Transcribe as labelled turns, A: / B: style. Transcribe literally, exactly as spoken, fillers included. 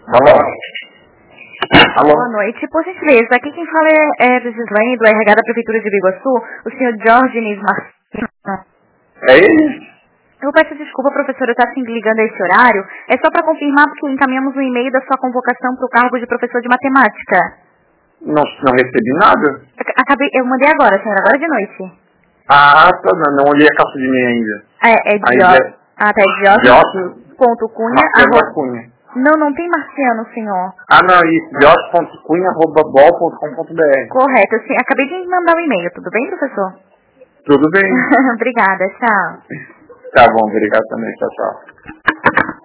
A: Alô? Alô?
B: Boa noite. Por gentileza, aqui quem fala é, é do Gislaine, do R H da Prefeitura de Biguaçu, o senhor Jorge Martins.
A: É ele?
B: Eu peço desculpa, professor, eu estar te ligando a esse horário. É só para confirmar, porque encaminhamos um e-mail da sua convocação para o cargo de professor de matemática.
A: Não, não recebi nada.
B: Ac- Acabei, eu mandei agora, senhor, agora de noite.
A: Ah, tá, não, não olhei a caixa de mim ainda.
B: É, é de...
A: Ainda
B: Ah, tá, é
A: Diócio
B: de ponto cunha,
A: Marcelo
B: arroba...
A: Cunha.
B: Não, não tem Marciano, senhor.
A: Ah, não, isso, diócio ponto cunha arroba bol ponto com ponto br.
B: Correto, sim. Acabei de mandar um e-mail, tudo bem, professor?
A: Tudo bem?
B: Obrigada, tchau.
A: Tá bom, obrigado também, tchau, tchau.